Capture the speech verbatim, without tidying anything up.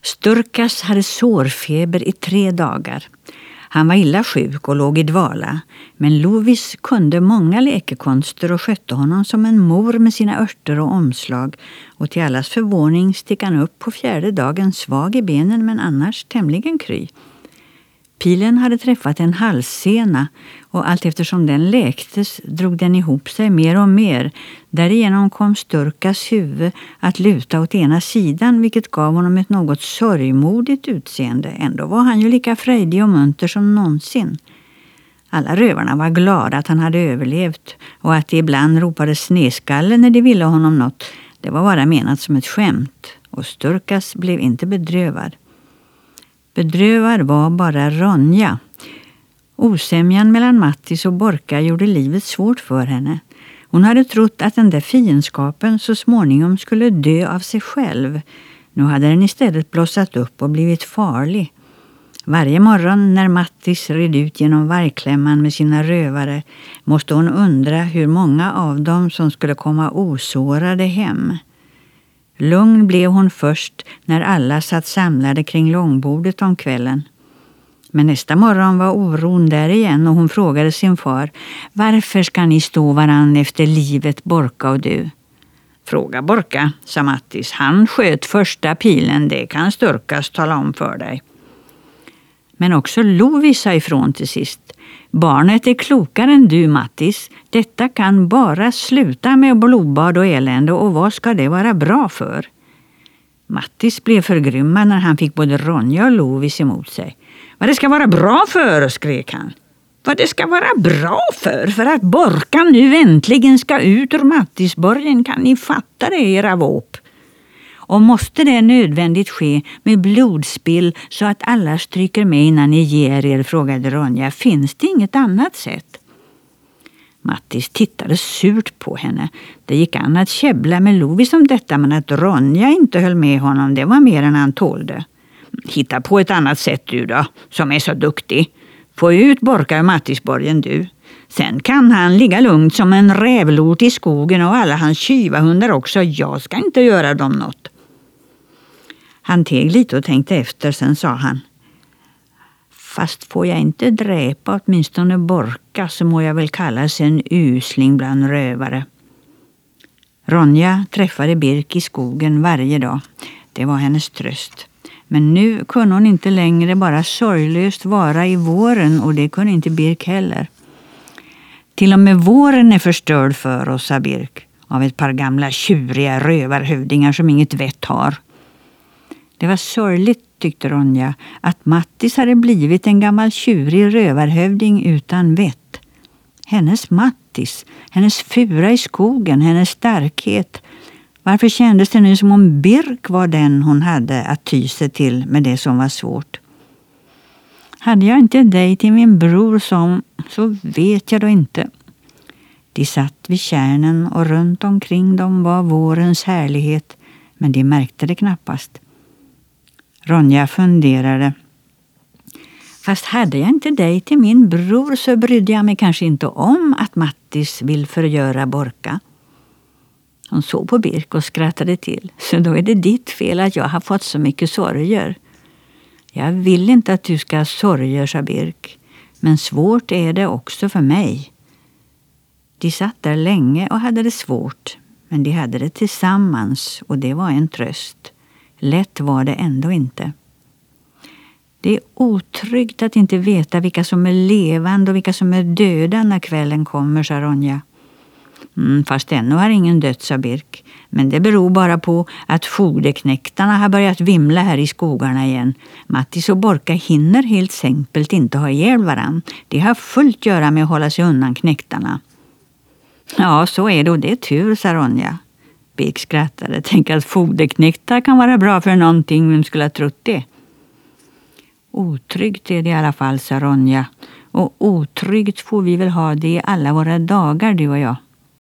Sturkas hade sårfeber i tre dagar. Han var illa sjuk och låg i dvala, men Lovis kunde många läkekonster och skötte honom som en mor med sina örter och omslag, och till allas förvåning stick han upp på fjärde dagen svag i benen men annars tämligen kry. Pilen hade träffat en halssena, och allt eftersom den läktes drog den ihop sig mer och mer. Därigenom kom Sturkas huvud att luta åt ena sidan, vilket gav honom ett något sorgmodigt utseende. Ändå var han ju lika frejdig och munter som någonsin. Alla rövarna var glada att han hade överlevt, och att de ibland ropade sneskalle när de ville honom något. Det var bara menat som ett skämt, och Sturkas blev inte bedrövad. Bedrövad var bara Ronja. Osämjan mellan Mattis och Borka gjorde livet svårt för henne. Hon hade trott att den där fiendskapen så småningom skulle dö av sig själv. Nu hade den istället blossat upp och blivit farlig. Varje morgon när Mattis red ut genom vargklämman med sina rövare måste hon undra hur många av dem som skulle komma osårade hem. Lugn blev hon först när alla satt samlade kring långbordet om kvällen. Men nästa morgon var oron där igen, och hon frågade sin far: varför ska ni stå varann efter livet, Borka och du? Fråga Borka, sa Mattis. Han sköt första pilen, det kan Sturkas tala om för dig. Men också Lovis sa ifrån till sist: barnet är klokare än du, Mattis. Detta kan bara sluta med blodbad och elände, och vad ska det vara bra för? Mattis blev förgrymmad när han fick både Ronja och Lovis emot sig. Vad det ska vara bra för, skrek han. Vad det ska vara bra för, för att Borka nu äntligen ska ut ur Mattisborgen, kan ni fatta det, era våp? Och måste det nödvändigt ske med blodspill så att alla stryker med innan ni ger er, frågade Ronja. Finns det inget annat sätt? Mattis tittade surt på henne. Det gick an att käbbla med Lovis om detta, men att Ronja inte höll med honom, det var mer än han tålde. Hitta på ett annat sätt du då, som är så duktig. Få ut Borka ur Mattisborgen du. Sen kan han ligga lugnt som en rävlort i skogen, och alla hans tjuvahundar också. Jag ska inte göra dem något. Han teg lite och tänkte efter, sen sa han: fast får jag inte dräpa åtminstone Borka, så må jag väl kallas en usling bland rövare. Ronja träffade Birk i skogen varje dag. Det var hennes tröst. Men nu kunde hon inte längre bara sorglöst vara i våren, och det kunde inte Birk heller. Till och med våren är förstörd för oss, sa Birk, av ett par gamla tjuriga rövarhövdingar som inget vett har. Det var sorgligt, tyckte Ronja, att Mattis hade blivit en gammal tjurig rövarhövding utan vett. Hennes Mattis, hennes fura i skogen, hennes starkhet. Varför kändes det nu som om Birk var den hon hade att ty sig till med det som var svårt? Hade jag inte dig till min bror som, så vet jag då inte. De satt vid kärnen, och runt omkring dem var vårens härlighet, men de märkte det knappast. Ronja funderade. Fast hade jag inte dig till min bror, så brydde jag mig kanske inte om att Mattis vill förgöra Borka. Hon såg på Birk och skrattade till. Så då är det ditt fel att jag har fått så mycket sorger. Jag vill inte att du ska ha sorger, sa Birk. Men svårt är det också för mig. De satt där länge och hade det svårt. Men de hade det tillsammans, och det var en tröst. Lätt var det ändå inte. Det är otryggt att inte veta vilka som är levande och vilka som är döda när kvällen kommer, sa Ronja. Mm, fast ännu har ingen dött, sa Birk. Men det beror bara på att fogdeknäktarna har börjat vimla här i skogarna igen. Mattis och Borka hinner helt enkelt inte ha ihjäl varann. De har fullt göra med att hålla sig undan knäktarna. Ja, så är det, och det är tur, sa Ronja. Birk skrattade. Tänk att fogdeknäktar kan vara bra för någonting, vem skulle ha trott det? Otryggt är det i alla fall, sa Ronja. Och otryggt får vi väl ha det i alla våra dagar, du och jag.